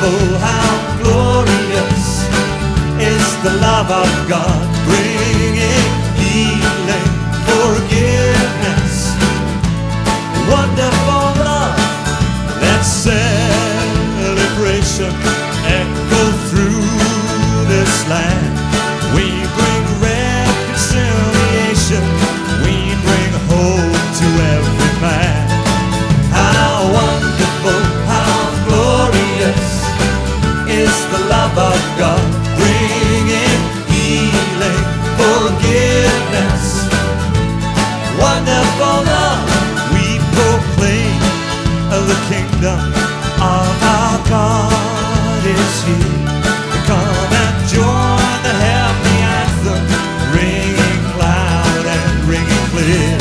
wonderful, how glorious is the love of God, bringing healing, forgiveness. Wonderful love, let celebration echo through this land. We bring reconciliation, we bring hope to every man. How wonderful, how glorious is the love of God, bringing healing, forgiveness. Wonderful love, we proclaim the kingdom of our God is here. Come and join the heavenly anthem, ringing loud and ringing clear.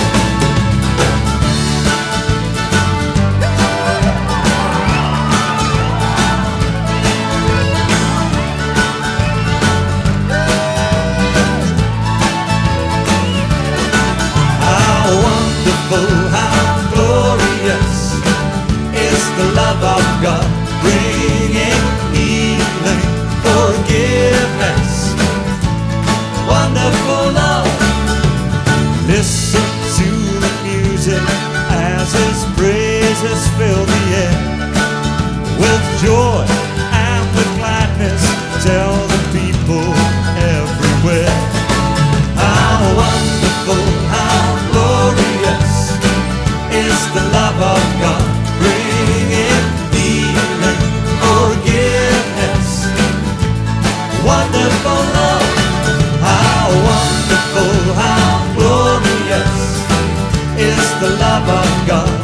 How glorious is the love of God, bringing healing, forgiveness. Wonderful love, listen to the music as His praises fill the air. With joy and with gladness, tell the people everywhere. How wonderful, how glorious is the love of God, bringing healing, forgiveness. Wonderful love, how wonderful, how glorious is the love of God.